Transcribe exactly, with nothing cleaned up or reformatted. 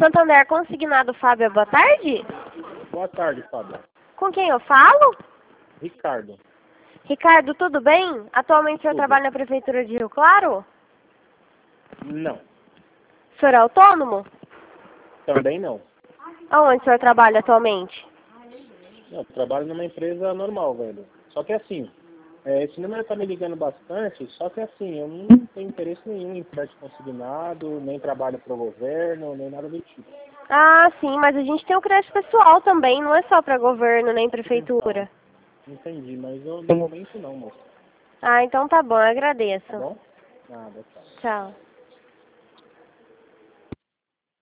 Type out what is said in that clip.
Santander Consignado Fábio, boa tarde. Boa tarde, Fábio. Com quem eu falo? Ricardo. Ricardo, tudo bem? Atualmente o senhor Tudo. trabalha na Prefeitura de Rio Claro? Não. O senhor é autônomo? Também não. Aonde o senhor trabalha atualmente? Não, eu trabalho numa empresa normal, velho. Só que assim, é, esse número tá me ligando bastante, só que assim, eu não tenho interesse nenhum em crédito consignado, nem trabalho pro governo, nem nada do tipo. Ah, sim, mas a gente tem o crédito pessoal também, não é só para governo nem prefeitura. Então, entendi, mas eu, no momento não, moço. Ah, então tá bom, eu agradeço. Tá bom? Nada, tchau. Tchau.